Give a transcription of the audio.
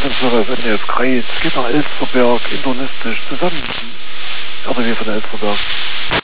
Verbindungsserver ist NDF Kreis, geht nach Elsterberg, internistisch zusammen. RBW von Elsterberg.